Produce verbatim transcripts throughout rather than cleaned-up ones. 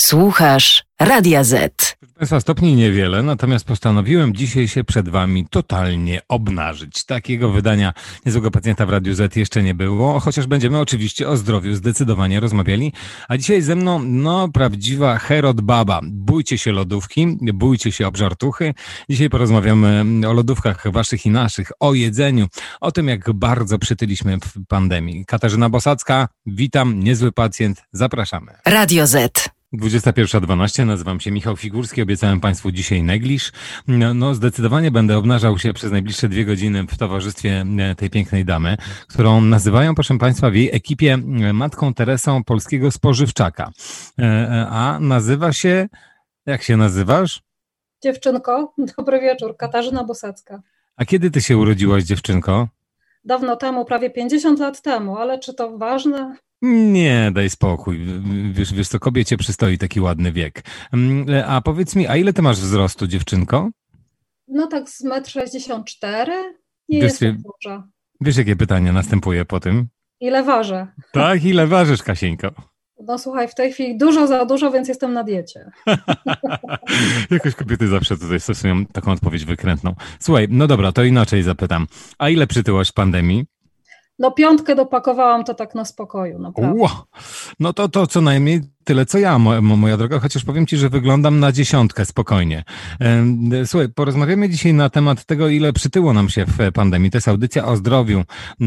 Słuchasz Radia Z. Proszę Państwa, stopni niewiele, natomiast postanowiłem dzisiaj się przed Wami totalnie obnażyć. Takiego wydania Niezłego Pacjenta w Radiu Z jeszcze nie było, chociaż będziemy oczywiście o zdrowiu zdecydowanie rozmawiali. A dzisiaj ze mną, no, prawdziwa Herod Baba. Bójcie się lodówki, bójcie się obżartuchy. Dzisiaj porozmawiamy o lodówkach Waszych i naszych, o jedzeniu, o tym, jak bardzo przytyliśmy w pandemii. Katarzyna Bosacka, witam, Niezły Pacjent, zapraszamy. Radio Z. dwudziesta pierwsza dwanaście, nazywam się Michał Figurski, obiecałem Państwu dzisiaj negliż. No, no zdecydowanie będę obnażał się przez najbliższe dwie godziny w towarzystwie tej pięknej damy, którą nazywają, proszę Państwa, w jej ekipie Matką Teresą polskiego spożywczaka. A nazywa się, jak się nazywasz? Dziewczynko, dobry wieczór, Katarzyna Bosacka. A kiedy Ty się urodziłaś, dziewczynko? Dawno temu, prawie pięćdziesiąt lat temu, ale czy to ważne? Nie, daj spokój. Wiesz, wiesz co, kobiecie przystoi taki ładny wiek. A powiedz mi, a ile ty masz wzrostu, dziewczynko? No tak z metr sześćdziesiąt cztery. Nie Wiesz, jest to duża. Wiesz, jakie pytanie następuje po tym? Ile ważę? Tak, ile ważysz, Kasieńko? No słuchaj, w tej chwili dużo za dużo, więc jestem na diecie. Jakoś kobiety zawsze tutaj stosują taką odpowiedź wykrętną. Słuchaj, no dobra, to inaczej zapytam. A ile przytyłaś w pandemii? No piątkę dopakowałam to tak na spokoju, naprawdę. Wow. No to, to co najmniej tyle, co ja, moja, moja droga, chociaż powiem Ci, że wyglądam na dziesiątkę spokojnie. Słuchaj, porozmawiamy dzisiaj na temat tego, ile przytyło nam się w pandemii. To jest audycja o zdrowiu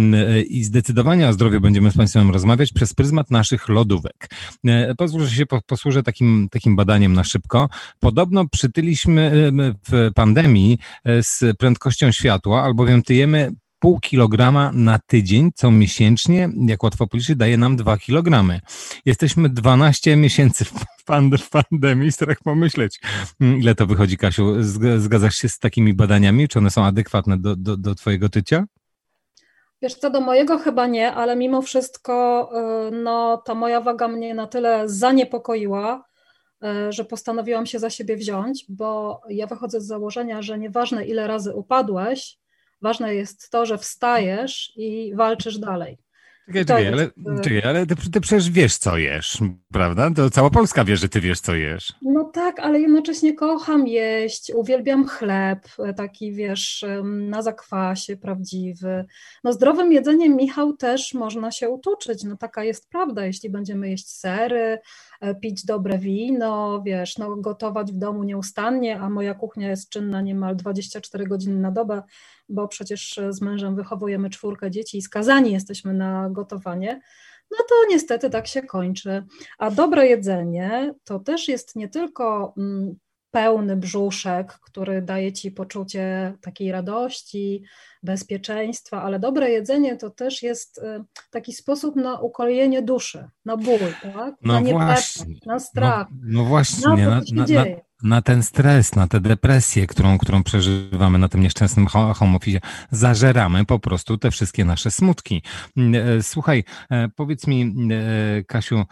i zdecydowanie o zdrowiu będziemy z Państwem rozmawiać przez pryzmat naszych lodówek. Pozwól, że się posłużę takim, takim badaniem na szybko. Podobno przytyliśmy w pandemii z prędkością światła, albowiem tyjemy pół kilograma na tydzień, co miesięcznie, jak łatwo policzyć, daje nam dwa kilogramy. Jesteśmy dwanaście miesięcy w, pand- w pandemii, strach pomyśleć. Ile to wychodzi, Kasiu? Zgadzasz się z takimi badaniami? Czy one są adekwatne do, do, do twojego tycia? Wiesz co, do mojego chyba nie, ale mimo wszystko no, ta moja waga mnie na tyle zaniepokoiła, że postanowiłam się za siebie wziąć, bo ja wychodzę z założenia, że nieważne ile razy upadłeś, ważne jest to, że wstajesz i walczysz dalej. Czekaj, czekaj, ale, czekaj, ale ty, ty przecież wiesz, co jesz, prawda? To cała Polska wie, że ty wiesz, co jesz. No tak, ale jednocześnie kocham jeść, uwielbiam chleb, taki wiesz, na zakwasie prawdziwy. No zdrowym jedzeniem, Michał, też można się utuczyć, no taka jest prawda, jeśli będziemy jeść sery, pić dobre wino, wiesz, no gotować w domu nieustannie, a moja kuchnia jest czynna niemal dwadzieścia cztery godziny na dobę, bo przecież z mężem wychowujemy czwórkę dzieci i skazani jesteśmy na gotowanie, no to niestety tak się kończy. A dobre jedzenie to też jest nie tylko mm, pełny brzuszek, który daje ci poczucie takiej radości, bezpieczeństwa, ale dobre jedzenie to też jest y, taki sposób na ukojenie duszy, na ból, tak? No na niepewność, właśnie, na strach. No, no właśnie, na, na, to, co się na, na, dzieje. na ten stres, na tę depresję, którą, którą przeżywamy na tym nieszczęsnym home office, zażeramy po prostu te wszystkie nasze smutki. Słuchaj, powiedz mi, Kasiu,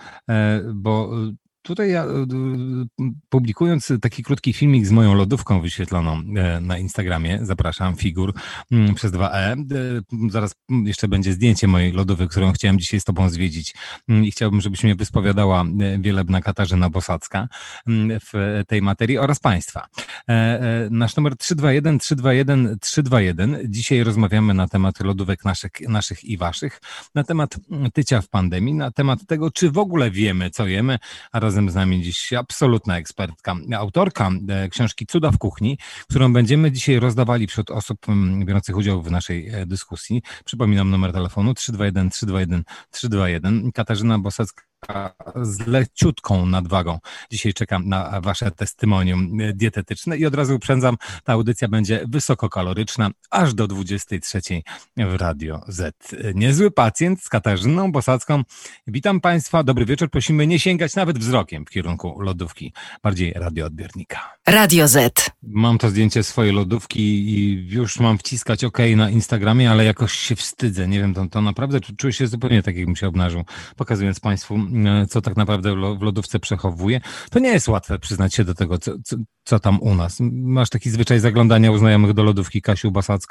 bo tutaj ja, publikując taki krótki filmik z moją lodówką wyświetloną na Instagramie, zapraszam, Figur przez dwa E, zaraz jeszcze będzie zdjęcie mojej lodówy, którą chciałem dzisiaj z Tobą zwiedzić i chciałbym, żebyś mnie wyspowiadała wielebna Katarzyna Bosacka w tej materii oraz Państwa. Nasz numer trzy dwa jeden trzy dwa jeden trzy dwa jeden. Dzisiaj rozmawiamy na temat lodówek naszych, naszych i Waszych, na temat tycia w pandemii, na temat tego, czy w ogóle wiemy, co jemy, a razem z nami dziś absolutna ekspertka, autorka książki Cuda w kuchni, którą będziemy dzisiaj rozdawali wśród osób biorących udział w naszej dyskusji. Przypominam numer telefonu trzy dwa jeden trzy dwa jeden trzy dwa jeden. Katarzyna Bosacka z leciutką nadwagą. Dzisiaj czekam na Wasze testymonium dietetyczne i od razu uprzedzam, ta audycja będzie wysokokaloryczna aż do dwudziestej trzeciej w Radio Z. Niezły Pacjent z Katarzyną Bosacką. Witam Państwa, dobry wieczór. Prosimy nie sięgać nawet wzrokiem w kierunku lodówki, bardziej radioodbiornika. Radio Z. Mam to zdjęcie swojej lodówki i już mam wciskać OK na Instagramie, ale jakoś się wstydzę. Nie wiem, to, to naprawdę czuję się zupełnie tak, jakbym się obnażył, pokazując Państwu, co tak naprawdę w lodówce przechowuje. To nie jest łatwe przyznać się do tego, co, co, co tam u nas. Masz taki zwyczaj zaglądania u znajomych do lodówki, Kasiu Bosacka?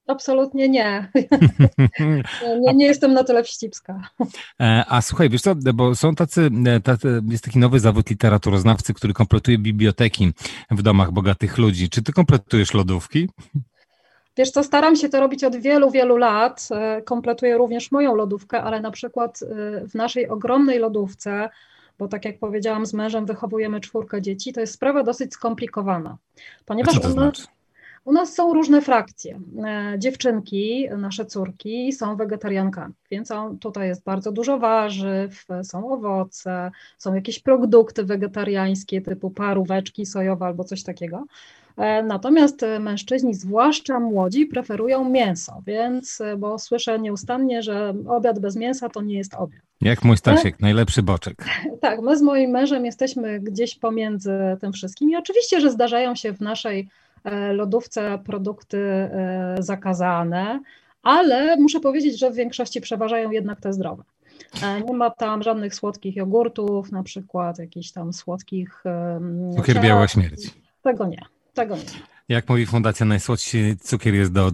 Absolutnie nie. nie. Nie jestem na tyle wścibska. A słuchaj, wiesz co, bo są tacy, tacy, jest taki nowy zawód literaturoznawcy, który kompletuje biblioteki w domach bogatych ludzi. Czy ty kompletujesz lodówki? Wiesz co, staram się to robić od wielu, wielu lat. Kompletuję również moją lodówkę, ale na przykład w naszej ogromnej lodówce, bo tak jak powiedziałam, z mężem wychowujemy czwórkę dzieci, to jest sprawa dosyć skomplikowana. Ponieważ A co to u nas, znaczy? u nas są różne frakcje. Dziewczynki, nasze córki są wegetariankami, więc tutaj jest bardzo dużo warzyw, są owoce, są jakieś produkty wegetariańskie typu paróweczki sojowe albo coś takiego. Natomiast mężczyźni, zwłaszcza młodzi, preferują mięso, więc, bo słyszę nieustannie, że obiad bez mięsa to nie jest obiad. Jak mój Stasiek, najlepszy boczek. Tak, my z moim mężem jesteśmy gdzieś pomiędzy tym wszystkim i oczywiście, że zdarzają się w naszej lodówce produkty zakazane, ale muszę powiedzieć, że w większości przeważają jednak te zdrowe. Nie ma tam żadnych słodkich jogurtów, na przykład jakichś tam słodkich... Cukier biała śmierć. Tego nie. Tego nie. Jak mówi Fundacja, najsłodszy cukier jest do...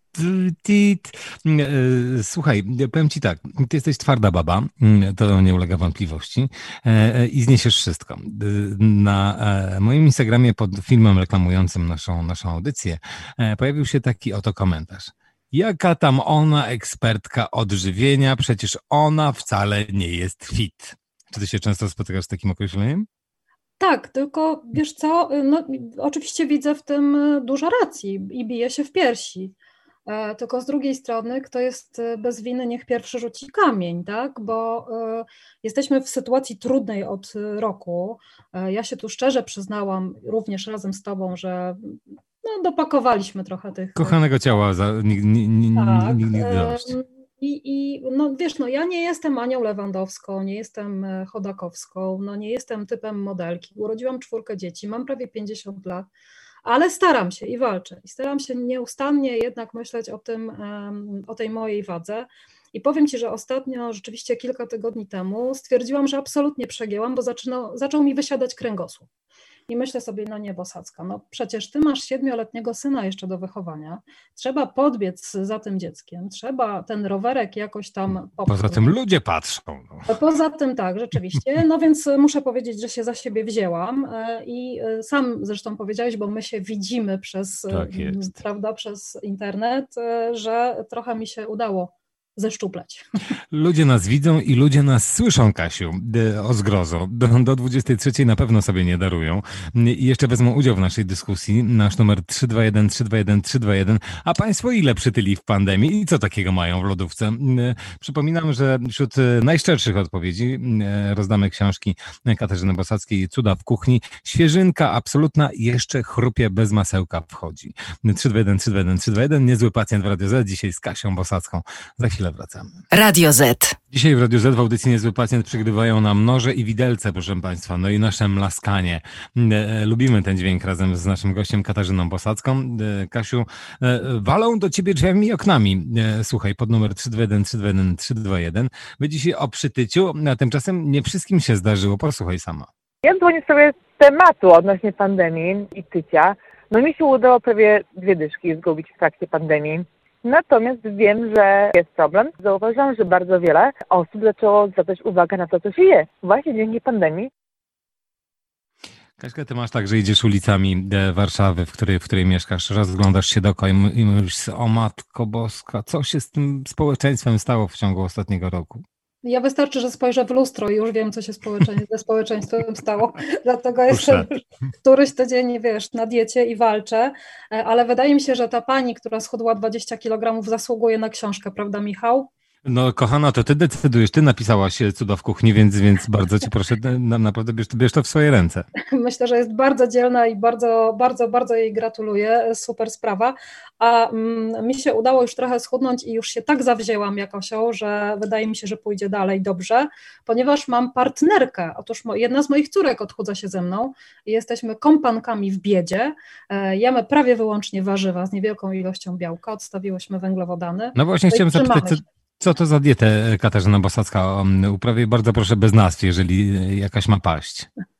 Słuchaj, powiem ci tak, ty jesteś twarda baba, to nie ulega wątpliwości i zniesiesz wszystko. Na moim Instagramie pod filmem reklamującym naszą, naszą audycję pojawił się taki oto komentarz. Jaka tam ona ekspertka odżywienia, przecież ona wcale nie jest fit. Czy ty się często spotykasz z takim określeniem? Tak, tylko wiesz co, no, oczywiście widzę w tym dużo racji i biję się w piersi. E, tylko z drugiej strony, kto jest bez winy, niech pierwszy rzuci kamień, tak? Bo e, jesteśmy w sytuacji trudnej od roku. E, ja się tu szczerze przyznałam również razem z tobą, że no, dopakowaliśmy trochę tych... Kochanego ciała za, nigdy nie, nie, tak, nie, nie dość. I, I no wiesz, no ja nie jestem Anią Lewandowską, nie jestem Chodakowską, no nie jestem typem modelki. Urodziłam czwórkę dzieci, mam prawie pięćdziesiąt lat, ale staram się i walczę. I staram się nieustannie jednak myśleć o tym, o tej mojej wadze. I powiem ci, że ostatnio, rzeczywiście kilka tygodni temu stwierdziłam, że absolutnie przegięłam, bo zaczynał, zaczął mi wysiadać kręgosłup. I myślę sobie, no nie, Bosacka, no przecież ty masz siedmioletniego syna jeszcze do wychowania, trzeba podbiec za tym dzieckiem, trzeba ten rowerek jakoś tam popchnąć. Poza tym ludzie patrzą. No. Poza tym tak, rzeczywiście, no więc muszę powiedzieć, że się za siebie wzięłam i sam zresztą powiedziałeś, bo my się widzimy przez, tak prawda, przez internet, że trochę mi się udało zeszczuplać. Ludzie nas widzą i ludzie nas słyszą, Kasiu, o zgrozo. Do, do dwudziestej trzeciej na pewno sobie nie darują. I jeszcze wezmą udział w naszej dyskusji. Nasz numer trzy dwa jeden trzy dwa jeden trzy dwa jeden. A państwo ile przytyli w pandemii i co takiego mają w lodówce? Przypominam, że wśród najszczerszych odpowiedzi rozdamy książki Katarzyny Bosackiej Cuda w kuchni. Świeżynka absolutna, jeszcze chrupie bez masełka wchodzi. trzy dwa jeden trzy dwa jeden trzy dwa jeden. Niezły pacjent w Radio Z. Dzisiaj z Kasią Bosacką. Za chwilę wracamy. Radio Z. Dzisiaj w Radiu Z w audycji Niezły Pacjent przygrywają nam noże i widelce, proszę Państwa, no i nasze mlaskanie. E, lubimy ten dźwięk razem z naszym gościem Katarzyną Bosacką. E, Kasiu, e, walą do Ciebie drzwiami i oknami. E, słuchaj, pod numer trzy dwa jeden trzy dwa jeden trzy dwa jeden. My dzisiaj o przytyciu, a tymczasem nie wszystkim się zdarzyło. Posłuchaj sama. Ja dzwonię sobie z tematu odnośnie pandemii i tycia. No mi się udało prawie dwie dyszki zgubić w trakcie pandemii. Natomiast wiem, że jest problem. Zauważyłam, że bardzo wiele osób zaczęło zwracać uwagę na to, co się je. Właśnie dzięki pandemii. Kaśka, ty masz tak, że idziesz ulicami Warszawy, w której, w której mieszkasz, rozglądasz się dookoła i mówisz, o Matko Boska, co się z tym społeczeństwem stało w ciągu ostatniego roku? Ja wystarczy, że spojrzę w lustro i już wiem, co się społeczeństw- ze społeczeństwem stało. Dlatego jestem któryś tydzień, wiesz, na diecie i walczę. Ale wydaje mi się, że ta pani, która schudła dwadzieścia kilogramów, zasługuje na książkę, prawda, Michał? No kochana, to ty decydujesz, ty napisałaś Cuda w kuchni, więc, więc bardzo cię proszę, naprawdę bierz, bierz to w swoje ręce. Myślę, że jest bardzo dzielna i bardzo, bardzo, bardzo jej gratuluję, super sprawa, a mm, mi się udało już trochę schudnąć i już się tak zawzięłam jak osioł, że wydaje mi się, że pójdzie dalej dobrze, ponieważ mam partnerkę, otóż jedna z moich córek odchudza się ze mną i jesteśmy kompankami w biedzie, e, jemy prawie wyłącznie warzywa z niewielką ilością białka, odstawiłyśmy węglowodany. No właśnie chciałem zapytać, co, co to za dietę Katarzyna Bosacka uprawia? Bardzo proszę bez nazw, jeżeli jakaś ma paść.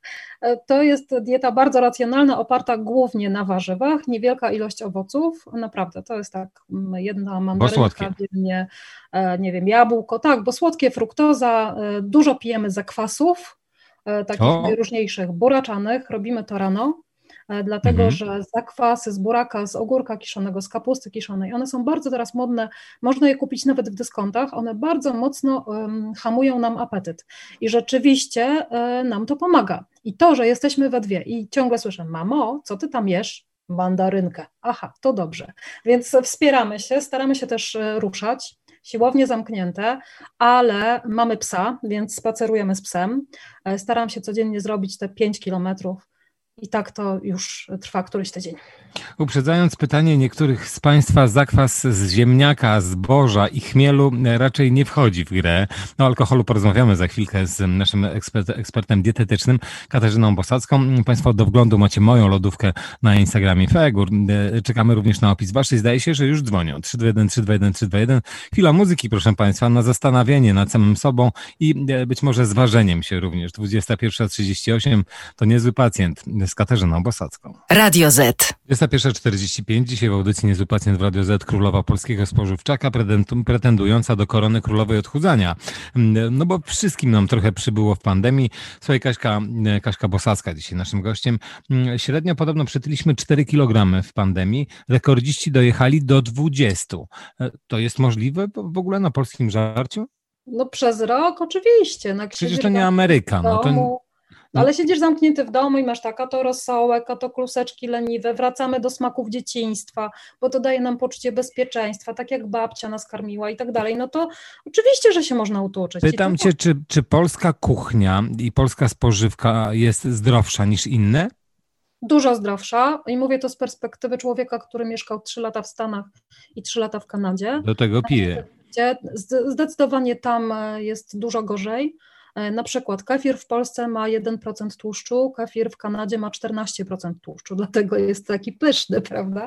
To jest dieta bardzo racjonalna, oparta głównie na warzywach, niewielka ilość owoców, naprawdę, to jest tak jedna mandarynka dziennie, nie wiem, jabłko, tak, bo słodkie, fruktoza, dużo pijemy zakwasów, takich o. najróżniejszych, buraczanych, robimy to rano, dlatego, mhm. że zakwasy z buraka, z ogórka kiszonego, z kapusty kiszonej, one są bardzo teraz modne, można je kupić nawet w dyskontach, one bardzo mocno um, hamują nam apetyt i rzeczywiście um, nam to pomaga. I to, że jesteśmy we dwie i ciągle słyszę, mamo, co ty tam jesz? Mandarynkę. Aha, to dobrze. Więc wspieramy się, staramy się też ruszać, siłownie zamknięte, ale mamy psa, więc spacerujemy z psem. Staram się codziennie zrobić te pięć kilometrów. I tak to już trwa któryś tydzień. Uprzedzając pytanie niektórych z Państwa, zakwas z ziemniaka, zboża i chmielu raczej nie wchodzi w grę. O alkoholu porozmawiamy za chwilkę z naszym ekspert, ekspertem dietetycznym Katarzyną Bosacką. Państwo do wglądu macie moją lodówkę na Instagramie Fegur. Czekamy również na opis Waszej. Zdaje się, że już dzwonią. trzy dwa jeden, trzy dwa jeden, trzy dwa jeden. Chwila muzyki, proszę Państwa, na zastanawianie nad samym sobą i być może zważeniem się również. dwudziesta pierwsza trzydzieści osiem to niezły pacjent z Katarzyną Bosacką. Radio Z. dwudziesta pierwsza czterdzieści pięć. Dzisiaj w audycji Niezły Pacjent w Radio Z królowa polskiego spożywczaka pretendująca do korony królowej odchudzania. No bo wszystkim nam trochę przybyło w pandemii. Słuchaj, Kaśka, Kaśka Bosacka dzisiaj naszym gościem. Średnio podobno przytyliśmy cztery kilogramy w pandemii. Rekordziści dojechali do dwudziestu. To jest możliwe w ogóle na polskim żarciu? No przez rok oczywiście. No, przecież to nie Ameryka. No to... No, ale siedzisz zamknięty w domu i masz tak, a to rosołek, a to kluseczki leniwe, wracamy do smaków dzieciństwa, bo to daje nam poczucie bezpieczeństwa, tak jak babcia nas karmiła i tak dalej, no to oczywiście, że się można utuczyć. Pytam Cię, czy, czy polska kuchnia i polska spożywka jest zdrowsza niż inne? Dużo zdrowsza i mówię to z perspektywy człowieka, który mieszkał trzy lata w Stanach i trzy lata w Kanadzie. Do tego piję. Zdecydowanie tam jest dużo gorzej. Na przykład kefir w Polsce ma jeden procent tłuszczu, kefir w Kanadzie ma czternaście procent tłuszczu, dlatego jest taki pyszny, prawda?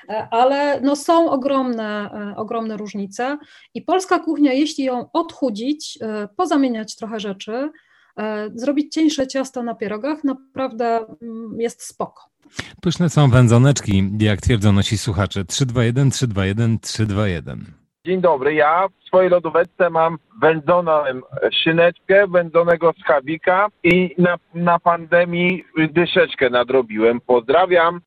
Ale no są ogromne, ogromne różnice i polska kuchnia, jeśli ją odchudzić, pozamieniać trochę rzeczy, zrobić cieńsze ciasto na pierogach, naprawdę jest spoko. Pyszne są wędzoneczki, jak twierdzą nasi słuchacze. trzy dwa jeden, trzy dwa jeden, trzy dwa jeden. Dzień dobry, ja w swojej lodówce mam wędzoną szyneczkę, wędzonego schabika i na, na pandemii dyszeczkę nadrobiłem. Pozdrawiam.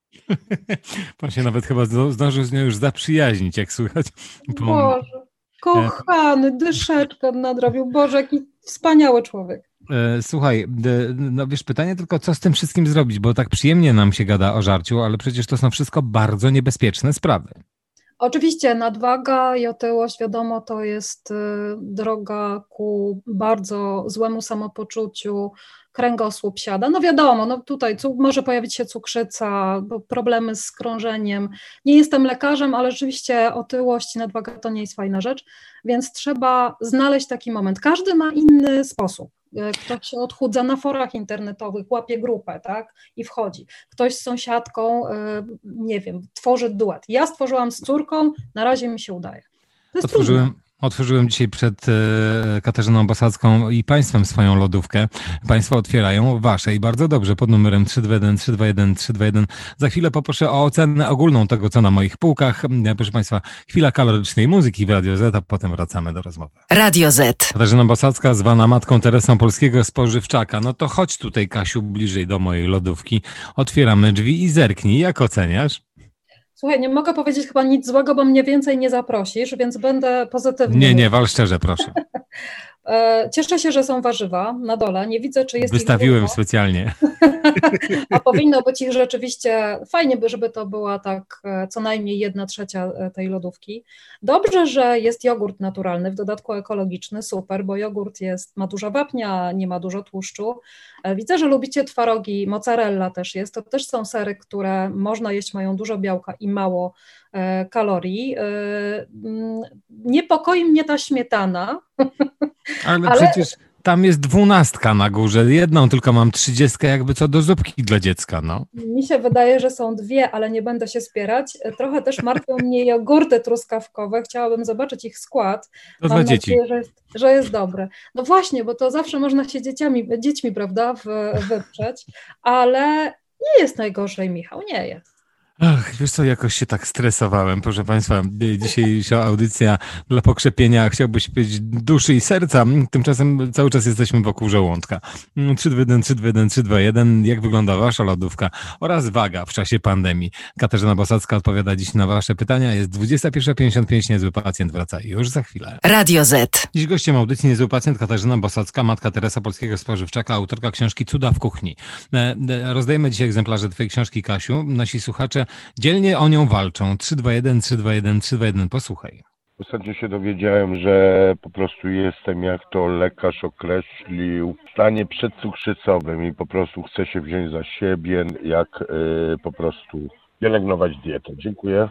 Pan się nawet chyba zdążył z nią już zaprzyjaźnić, jak słychać. Bo... Boże, kochany, dyszeczkę nadrobił. Boże, jaki wspaniały człowiek. Słuchaj, no wiesz, pytanie tylko, co z tym wszystkim zrobić, bo tak przyjemnie nam się gada o żarciu, ale przecież to są wszystko bardzo niebezpieczne sprawy. Oczywiście nadwaga i otyłość, wiadomo, to jest droga ku bardzo złemu samopoczuciu, kręgosłup siada. No wiadomo, no tutaj może pojawić się cukrzyca, problemy z krążeniem. Nie jestem lekarzem, ale rzeczywiście otyłość i nadwaga to nie jest fajna rzecz, więc trzeba znaleźć taki moment. Każdy ma inny sposób. Ktoś się odchudza na forach internetowych, łapie grupę, tak, i wchodzi. Ktoś z sąsiadką, nie wiem, tworzy duet. Ja stworzyłam z córką, na razie mi się udaje. To jest Otworzyłem. trudne. Otworzyłem dzisiaj przed Katarzyną Bosacką i Państwem swoją lodówkę. Państwo otwierają Wasze i bardzo dobrze pod numerem trzy dwa jeden, trzy dwa jeden, trzy dwa jeden. Za chwilę poproszę o ocenę ogólną tego, co na moich półkach. Proszę Państwa, chwila kalorycznej muzyki w Radio Z, a potem wracamy do rozmowy. Radio Z. Katarzyna Bosacka, zwana matką Teresą polskiego spożywczaka. No to chodź tutaj, Kasiu, bliżej do mojej lodówki. Otwieramy drzwi i zerknij. Jak oceniasz? Słuchaj, nie mogę powiedzieć chyba nic złego, bo mnie więcej nie zaprosisz, więc będę pozytywny. Nie, nie, wal szczerze, proszę. Cieszę się, że są warzywa na dole. Nie widzę, czy jest Wystawiłem ich specjalnie. A powinno być ich rzeczywiście, fajnie by, żeby to była tak co najmniej jedna trzecia tej lodówki. Dobrze, że jest jogurt naturalny, w dodatku ekologiczny, super, bo jogurt jest, ma dużo wapnia, nie ma dużo tłuszczu. Widzę, że lubicie twarogi, mozzarella też jest, to też są sery, które można jeść, mają dużo białka i mało kalorii. Niepokoi mnie ta śmietana. Ale, ale przecież tam jest dwunastka na górze, jedną tylko mam trzydziestkę jakby co do zupki dla dziecka, no. Mi się wydaje, że są dwie, ale nie będę się spierać. Trochę też martwią mnie jogurty truskawkowe, chciałabym zobaczyć ich skład. To Mam dla dzieci. nadzieję, że jest, że jest dobre. No właśnie, bo to zawsze można się dzieciami, dziećmi, prawda, w, wyprzeć, ale nie jest najgorzej, Michał, nie jest. Ach, wiesz co, jakoś się tak stresowałem, proszę Państwa, dzisiejsza audycja dla pokrzepienia, chciałbyś powiedzieć, duszy i serca, tymczasem cały czas jesteśmy wokół żołądka. trzy dwa jeden, trzy dwa jeden, trzy dwa jeden, jak wygląda Wasza lodówka oraz waga w czasie pandemii? Katarzyna Bosacka odpowiada dziś na Wasze pytania, jest dwudziesta pierwsza pięćdziesiąt pięć, Niezły Pacjent wraca już za chwilę. Radio Z. Dziś gościem audycji Niezły Pacjent Katarzyna Bosacka, matka Teresa Polskiego Spożywczaka, autorka książki Cuda w kuchni. Rozdajemy dzisiaj egzemplarze Twojej książki, Kasiu, nasi słuchacze dzielnie o nią walczą. trzy dwa jeden, trzy dwa jeden, trzy dwa jeden, posłuchaj. Ostatnio się dowiedziałem, że po prostu jestem, jak to lekarz określił, w stanie przedcukrzycowym i po prostu chcę się wziąć za siebie, jak yy, po prostu pielęgnować dietę. Dziękuję.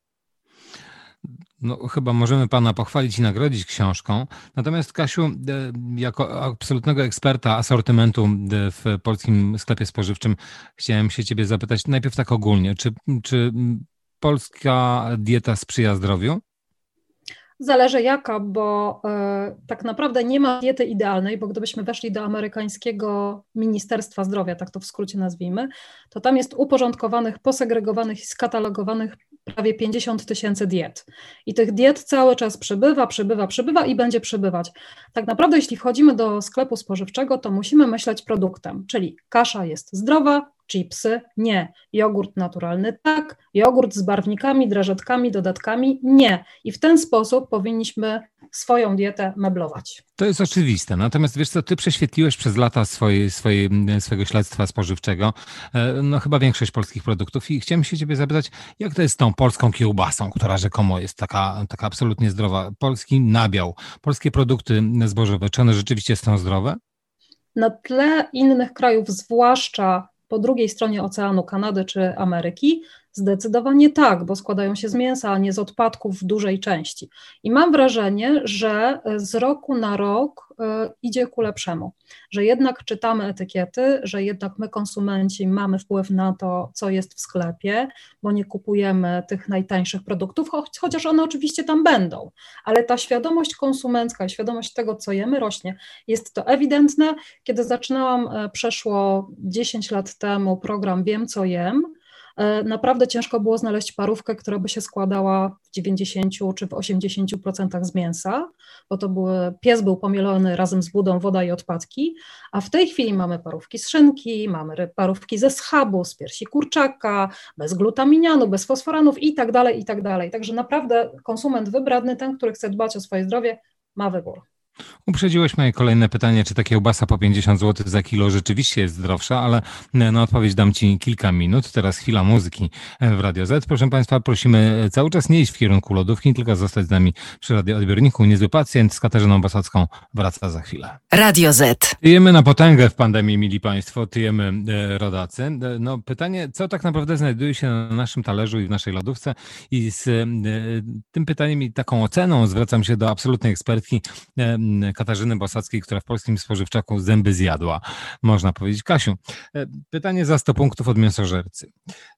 No, chyba możemy Pana pochwalić i nagrodzić książką. Natomiast, Kasiu, jako absolutnego eksperta asortymentu w polskim sklepie spożywczym, chciałem się Ciebie zapytać najpierw tak ogólnie, czy, czy polska dieta sprzyja zdrowiu? Zależy jaka, bo y, tak naprawdę nie ma diety idealnej, bo gdybyśmy weszli do amerykańskiego Ministerstwa Zdrowia, tak to w skrócie nazwijmy, to tam jest uporządkowanych, posegregowanych i skatalogowanych prawie pięćdziesiąt tysięcy diet. I tych diet cały czas przybywa, przybywa, przybywa i będzie przybywać. Tak naprawdę jeśli wchodzimy do sklepu spożywczego, to musimy myśleć produktem, czyli kasza jest zdrowa, chipsy nie, jogurt naturalny tak, jogurt z barwnikami, drażetkami, dodatkami nie. I w ten sposób powinniśmy swoją dietę meblować. To jest oczywiste. Natomiast wiesz co, ty prześwietliłeś przez lata swojej, swojej, swojego śledztwa spożywczego, no chyba większość polskich produktów i chciałem się ciebie zapytać, jak to jest z tą polską kiełbasą, która rzekomo jest taka, taka absolutnie zdrowa. Polski nabiał, polskie produkty zbożowe, czy one rzeczywiście są zdrowe? Na tle innych krajów, zwłaszcza po drugiej stronie oceanu, Kanady czy Ameryki, zdecydowanie tak, bo składają się z mięsa, a nie z odpadków w dużej części. I mam wrażenie, że z roku na rok y, idzie ku lepszemu, że jednak czytamy etykiety, że jednak my konsumenci mamy wpływ na to, co jest w sklepie, bo nie kupujemy tych najtańszych produktów, choć, chociaż one oczywiście tam będą, ale ta świadomość konsumencka i świadomość tego, co jemy, rośnie. Jest to ewidentne. Kiedy zaczynałam, przeszło dziesięć lat temu program Wiem, co jem, naprawdę ciężko było znaleźć parówkę, która by się składała w dziewięćdziesięciu czy w osiemdziesięciu procentach z mięsa, bo to były, pies był pomielony razem z budą, woda i odpadki, a w tej chwili mamy parówki z szynki, mamy parówki ze schabu, z piersi kurczaka, bez glutaminianu, bez fosforanów i tak dalej, i tak dalej. Także naprawdę konsument wybredny, ten, który chce dbać o swoje zdrowie, ma wybór. Uprzedziłeś moje kolejne pytanie, czy ta kiełbasa po pięćdziesiąt złotych za kilo rzeczywiście jest zdrowsza, ale na odpowiedź dam Ci kilka minut. Teraz chwila muzyki w Radio Z. Proszę Państwa, prosimy cały czas nie iść w kierunku lodówki, tylko zostać z nami przy radioodbiorniku. Niezły Pacjent z Katarzyną Bosacką wraca za chwilę. Radio Z. Tyjemy na potęgę w pandemii, mili Państwo, tyjemy e, rodacy. No pytanie, co tak naprawdę znajduje się na naszym talerzu i w naszej lodówce, i z e, tym pytaniem i taką oceną zwracam się do absolutnej ekspertki e, Katarzyny Bosackiej, która w polskim spożywczaku zęby zjadła, można powiedzieć. Kasiu, pytanie za sto punktów od mięsożercy.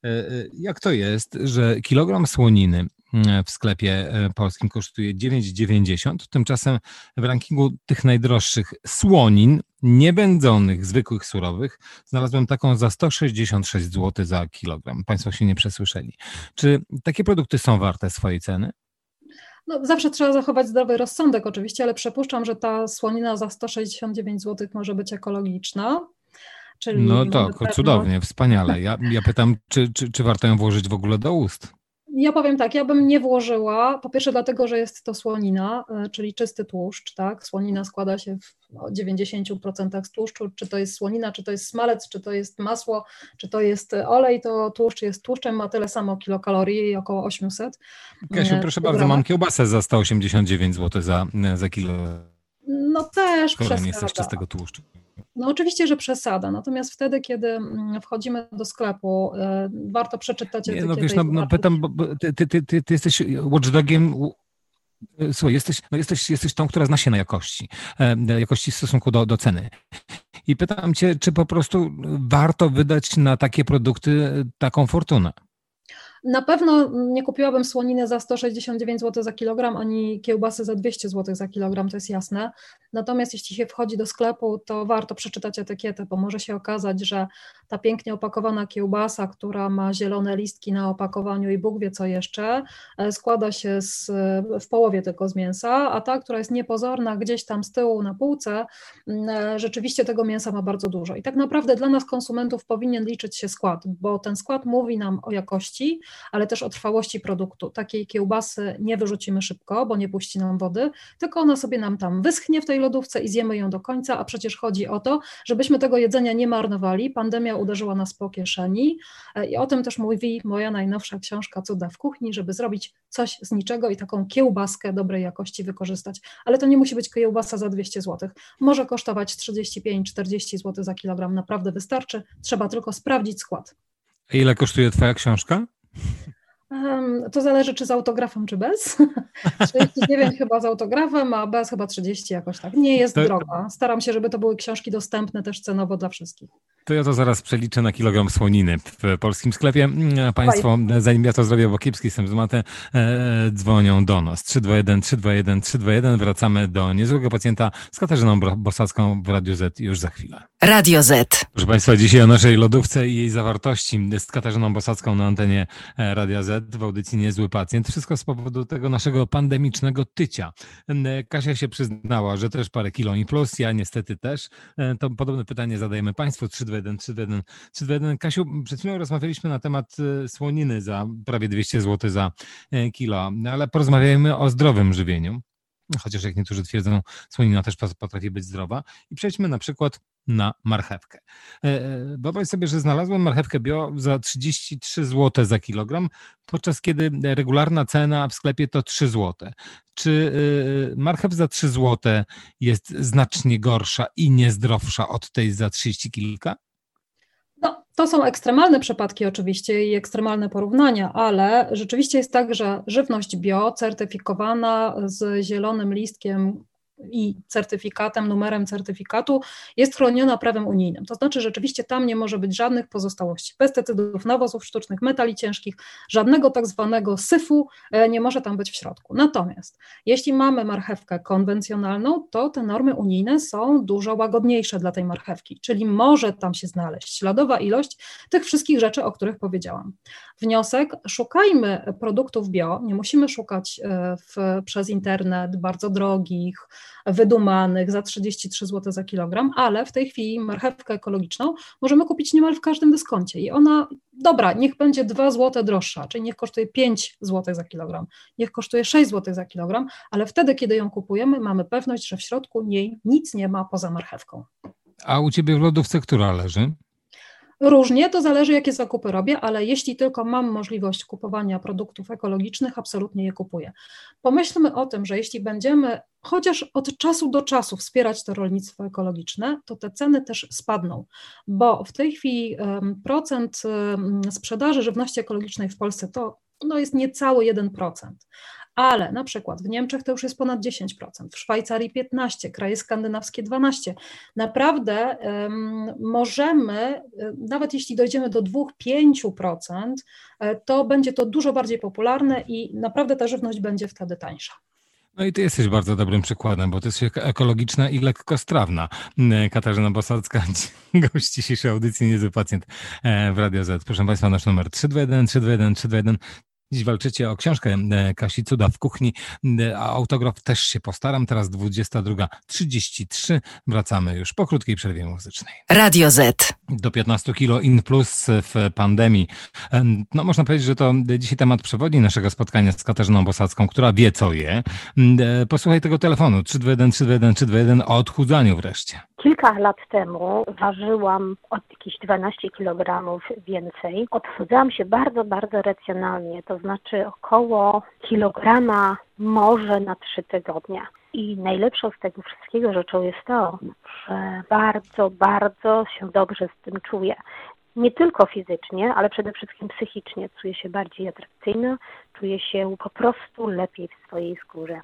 Jak to jest, że kilogram słoniny w sklepie polskim kosztuje dziewięć dziewięćdziesiąt, tymczasem w rankingu tych najdroższych słonin, niewędzonych, zwykłych, surowych, znalazłem taką za sto sześćdziesiąt sześć złotych za kilogram. Państwo się nie przesłyszeli. Czy takie produkty są warte swojej ceny? No, zawsze trzeba zachować zdrowy rozsądek oczywiście, ale przypuszczam, że ta słonina za sto sześćdziesiąt dziewięć złotych może być ekologiczna. Czyli no tak, pewno... cudownie, wspaniale. Ja, ja pytam, czy, czy, czy warto ją włożyć w ogóle do ust? Ja powiem tak, ja bym nie włożyła, po pierwsze dlatego, że jest to słonina, czyli czysty tłuszcz, tak? Słonina składa się w dziewięćdziesiąt procent z tłuszczu, czy to jest słonina, czy to jest smalec, czy to jest masło, czy to jest olej, to tłuszcz jest tłuszczem, ma tyle samo kilokalorii, około osiemset. Kasiu, proszę bardzo, mam kiełbasę za sto osiemdziesiąt dziewięć złotych za, za kilo. No też przesada. Nie chcesz czystego tłuszczu. No oczywiście, że przesada, natomiast wtedy, kiedy wchodzimy do sklepu, warto przeczytać etykietę. Nie, no wiesz, no, no pytam, bo ty, ty, ty, ty jesteś watchdogiem Słuchaj, jesteś, no jesteś, jesteś tą, która zna się na jakości, jakości w stosunku do, do ceny. I pytam cię, czy po prostu warto wydać na takie produkty taką fortunę? Na pewno nie kupiłabym słoniny za sto sześćdziesiąt dziewięć złotych za kilogram, ani kiełbasy za dwieście złotych za kilogram, to jest jasne. Natomiast jeśli się wchodzi do sklepu, to warto przeczytać etykietę, bo może się okazać, że ta pięknie opakowana kiełbasa, która ma zielone listki na opakowaniu i Bóg wie co jeszcze, składa się z, w połowie tylko z mięsa, a ta, która jest niepozorna gdzieś tam z tyłu na półce, rzeczywiście tego mięsa ma bardzo dużo. I tak naprawdę dla nas konsumentów powinien liczyć się skład, bo ten skład mówi nam o jakości, ale też o trwałości produktu. Takiej kiełbasy nie wyrzucimy szybko, bo nie puści nam wody, tylko ona sobie nam tam wyschnie w tej lodówce i zjemy ją do końca, a przecież chodzi o to, żebyśmy tego jedzenia nie marnowali. Pandemia uderzyła nas po kieszeni i o tym też mówi moja najnowsza książka Cuda w kuchni, żeby zrobić coś z niczego i taką kiełbaskę dobrej jakości wykorzystać. Ale to nie musi być kiełbasa za dwieście złotych. Może kosztować trzydzieści pięć czterdzieści złotych za kilogram, naprawdę wystarczy. Trzeba tylko sprawdzić skład. A ile kosztuje twoja książka? Um, to zależy, czy z autografem, czy bez. trzydzieści dziewięć chyba z autografem, a bez chyba trzydzieści jakoś tak. Nie jest to... droga. Staram się, żeby to były książki dostępne też cenowo dla wszystkich. To ja to zaraz przeliczę na kilogram słoniny w polskim sklepie. Państwo, Bye. zanim ja to zrobię, bo kiepski jestem z matę, e, dzwonią do nas. trzy dwa jeden, trzy dwa jeden, trzy dwa jeden. Wracamy do niezłego pacjenta z Katarzyną Bosacką w Radiu Z już za chwilę. Radio Z. Proszę Państwa, dzisiaj o naszej lodówce i jej zawartości z Katarzyną Bosacką na antenie Radia Z w audycji Niezły Pacjent. Wszystko z powodu tego naszego pandemicznego tycia. Kasia się przyznała, że też parę kilo i plus, ja niestety też. To podobne pytanie zadajemy Państwu. trzy dwa jeden, trzy dwa jeden, trzy dwa jeden. Kasiu, przed chwilą rozmawialiśmy na temat słoniny za prawie dwieście złotych za kilo, ale porozmawiajmy o zdrowym żywieniu. Chociaż jak niektórzy twierdzą, słonina też potrafi być zdrowa. I przejdźmy na przykład na marchewkę. Wyobraź sobie, że znalazłem marchewkę bio za trzydzieści trzy złote za kilogram, podczas kiedy regularna cena w sklepie to trzy złote. Czy marchew za trzy złote jest znacznie gorsza i niezdrowsza od tej za trzydzieści kilka? No, to są ekstremalne przypadki oczywiście i ekstremalne porównania, ale rzeczywiście jest tak, że żywność bio certyfikowana z zielonym listkiem i certyfikatem, numerem certyfikatu jest chroniona prawem unijnym. To znaczy rzeczywiście tam nie może być żadnych pozostałości pestycydów, nawozów sztucznych, metali ciężkich, żadnego tak zwanego syfu nie może tam być w środku. Natomiast jeśli mamy marchewkę konwencjonalną, to te normy unijne są dużo łagodniejsze dla tej marchewki, czyli może tam się znaleźć śladowa ilość tych wszystkich rzeczy, o których powiedziałam. Wniosek, szukajmy produktów bio, nie musimy szukać w, przez internet bardzo drogich, wydumanych za trzydzieści trzy złote za kilogram, ale w tej chwili marchewkę ekologiczną możemy kupić niemal w każdym dyskoncie i ona, dobra, niech będzie dwa złote droższa, czyli niech kosztuje pięć złotych za kilogram, niech kosztuje sześć złotych za kilogram, ale wtedy, kiedy ją kupujemy, mamy pewność, że w środku niej nic nie ma poza marchewką. A u Ciebie w lodówce która leży? Różnie, to zależy jakie zakupy robię, ale jeśli tylko mam możliwość kupowania produktów ekologicznych, absolutnie je kupuję. Pomyślmy o tym, że jeśli będziemy chociaż od czasu do czasu wspierać to rolnictwo ekologiczne, to te ceny też spadną, bo w tej chwili procent sprzedaży żywności ekologicznej w Polsce to no jest niecały jeden procent. Ale na przykład w Niemczech to już jest ponad dziesięć procent, w Szwajcarii piętnaście procent, kraje skandynawskie dwanaście procent. Naprawdę um, możemy, nawet jeśli dojdziemy do dwa do pięciu procent, to będzie to dużo bardziej popularne i naprawdę ta żywność będzie wtedy tańsza. No i ty jesteś bardzo dobrym przykładem, bo ty jesteś ekologiczna i lekkostrawna. Katarzyna Bosacka, gość dzisiejszej audycji Niezły Pacjent w Radio Z. Proszę Państwa, nasz numer trzy dwa jeden, trzy dwa jeden, trzy dwa jeden. Dziś walczycie o książkę Kasi Cuda w kuchni, a autograf też się postaram. Teraz dwudziesta druga trzydzieści trzy. Wracamy już po krótkiej przerwie muzycznej. Radio Z. Do piętnastu kilo in plus w pandemii. No można powiedzieć, że to dzisiaj temat przewodni naszego spotkania z Katarzyną Bosacką, która wie co je. Posłuchaj tego telefonu trzy dwa jeden, trzy dwa jeden, trzy dwa jeden o odchudzaniu wreszcie. Kilka lat temu ważyłam od jakieś dwanaście kilogramów więcej. Odchudzałam się bardzo, bardzo racjonalnie, to znaczy około kilograma może na trzy tygodnie. I najlepszą z tego wszystkiego rzeczą jest to, że bardzo, bardzo się dobrze z tym czuję. Nie tylko fizycznie, ale przede wszystkim psychicznie. Czuję się bardziej atrakcyjna, czuję się po prostu lepiej w swojej skórze.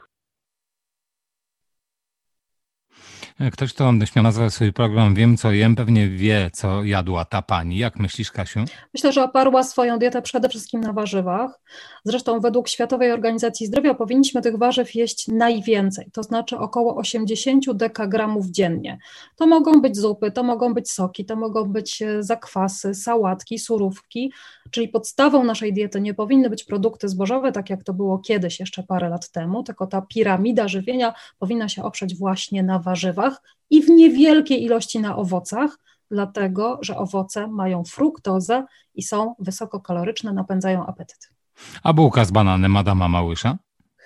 Ktoś, kto śmiał nazwać swój program Wiem, co jem, pewnie wie, co jadła ta pani. Jak myślisz, Kasiu? Myślę, że oparła swoją dietę przede wszystkim na warzywach. Zresztą według Światowej Organizacji Zdrowia powinniśmy tych warzyw jeść najwięcej, to znaczy około osiemdziesiąt dekagramów dziennie. To mogą być zupy, to mogą być soki, to mogą być zakwasy, sałatki, surówki, czyli podstawą naszej diety nie powinny być produkty zbożowe, tak jak to było kiedyś, jeszcze parę lat temu, tylko ta piramida żywienia powinna się oprzeć właśnie na warzywach i w niewielkiej ilości na owocach, dlatego że owoce mają fruktozę i są wysokokaloryczne, napędzają apetyt. A bułka z bananem Adama Małysza?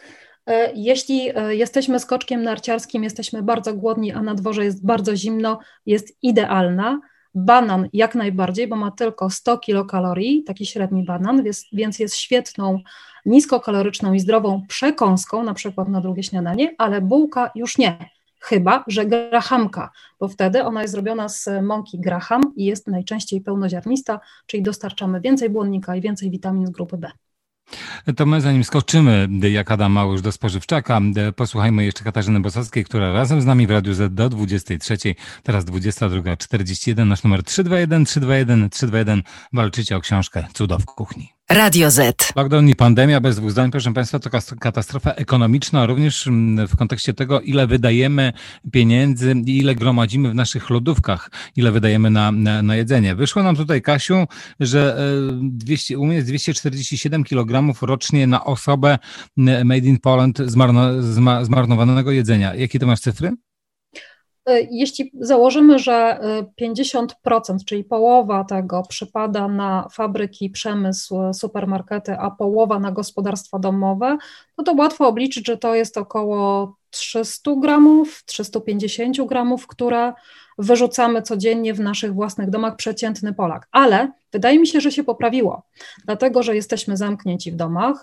Jeśli jesteśmy skoczkiem narciarskim, jesteśmy bardzo głodni, a na dworze jest bardzo zimno, jest idealna. Banan jak najbardziej, bo ma tylko sto kilokalorii, taki średni banan, więc jest świetną, niskokaloryczną i zdrową przekąską, na przykład na drugie śniadanie, ale bułka już nie. Chyba że grahamka, bo wtedy ona jest zrobiona z mąki graham i jest najczęściej pełnoziarnista, czyli dostarczamy więcej błonnika i więcej witamin z grupy B. To my zanim skoczymy jak Adam Małysz do spożywczaka, posłuchajmy jeszcze Katarzyny Bosackiej, która razem z nami w Radiu Z do dwudziestej trzeciej, teraz dwudziesta druga czterdzieści jeden, nasz numer trzysta dwadzieścia jeden, trzysta dwadzieścia jeden, trzysta dwadzieścia jeden. Walczycie o książkę Cudo w kuchni. Radio Z. Lockdown i pandemia, bez dwóch zdań, proszę Państwa, to katastrofa ekonomiczna, również w kontekście tego, ile wydajemy pieniędzy i ile gromadzimy w naszych lodówkach, ile wydajemy na, na, na jedzenie. Wyszło nam tutaj, Kasiu, że dwieście, u mnie jest dwieście czterdzieści siedem kilogramów rocznie na osobę made in Poland zmarno, zma, zmarnowanego jedzenia. Jakie to masz cyfry? Jeśli założymy, że pięćdziesiąt procent, czyli połowa tego przypada na fabryki, przemysł, supermarkety, a połowa na gospodarstwa domowe, no to łatwo obliczyć, że to jest około trzysta gramów, trzysta pięćdziesiąt gramów, które wyrzucamy codziennie w naszych własnych domach, przeciętny Polak. Ale wydaje mi się, że się poprawiło, dlatego że jesteśmy zamknięci w domach.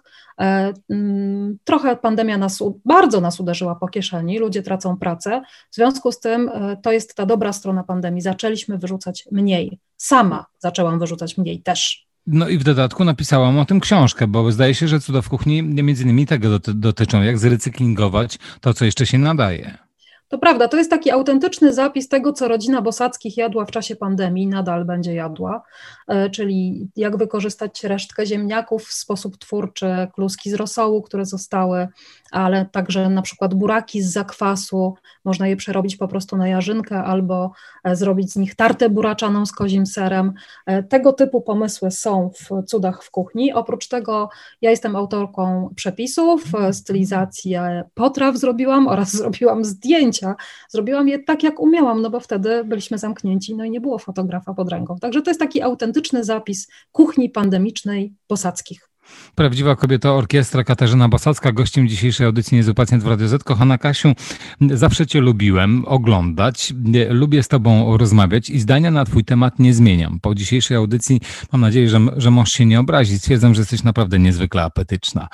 Trochę pandemia nas, bardzo nas uderzyła po kieszeni, ludzie tracą pracę, w związku z tym to jest ta dobra strona pandemii. Zaczęliśmy wyrzucać mniej. Sama zaczęłam wyrzucać mniej też. No i w dodatku napisałam o tym książkę, bo zdaje się, że cuda w kuchni między innymi tego doty- dotyczą, jak zrecyklingować to, co jeszcze się nadaje. To prawda, to jest taki autentyczny zapis tego, co rodzina Bosackich jadła w czasie pandemii, nadal będzie jadła, czyli jak wykorzystać resztkę ziemniaków w sposób twórczy, kluski z rosołu, które zostały, ale także na przykład buraki z zakwasu, można je przerobić po prostu na jarzynkę albo zrobić z nich tartę buraczaną z kozim serem. Tego typu pomysły są w Cudach w kuchni. Oprócz tego ja jestem autorką przepisów, stylizację potraw zrobiłam oraz zrobiłam zdjęcia. Zrobiłam je tak, jak umiałam, no bo wtedy byliśmy zamknięci, no i nie było fotografa pod ręką. Także to jest taki autentyczny zapis kuchni pandemicznej Bosackich. Prawdziwa kobieta orkiestra Katarzyna Bosacka, gościem dzisiejszej audycji Niezły Pacjent w Radio Z. Kochana Kasiu, zawsze Cię lubiłem oglądać, lubię z Tobą rozmawiać i zdania na Twój temat nie zmieniam. Po dzisiejszej audycji mam nadzieję, że, że mąż się nie obrazi. Stwierdzam, że jesteś naprawdę niezwykle apetyczna.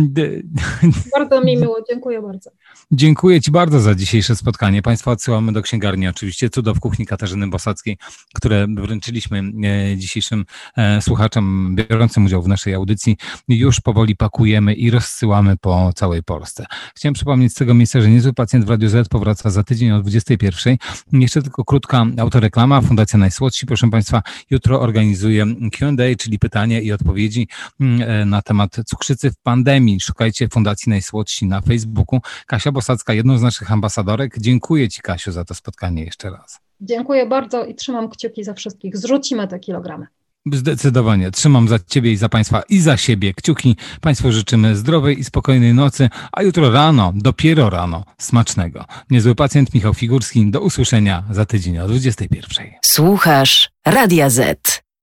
Bardzo mi miło, dziękuję bardzo. Dziękuję Ci bardzo za dzisiejsze spotkanie. Państwa odsyłamy do księgarni oczywiście Cudo w kuchni Katarzyny Bosackiej, które wręczyliśmy dzisiejszym słuchaczom biorącym udział w naszej audycji. Już powoli pakujemy i rozsyłamy po całej Polsce. Chciałem przypomnieć z tego miejsca, że Niezły Pacjent w Radiu Z powraca za tydzień o dwudziestej pierwszej. Jeszcze tylko krótka autoreklama. Fundacja Najsłodsi, proszę Państwa, jutro organizuje Q and A, czyli pytania i odpowiedzi na temat cukrzycy w pandemii. Szukajcie Fundacji Najsłodsi na Facebooku. Kasia Bosacka, jedną z naszych ambasadorek. Dziękuję Ci, Kasiu, za to spotkanie jeszcze raz. Dziękuję bardzo i trzymam kciuki za wszystkich. Zrzucimy te kilogramy. Zdecydowanie. Trzymam za Ciebie i za Państwa i za siebie kciuki. Państwu życzymy zdrowej i spokojnej nocy, a jutro rano, dopiero rano, smacznego. Niezły Pacjent, Michał Figurski. Do usłyszenia za tydzień o dwudziestej pierwszej. Słuchasz Radia Z.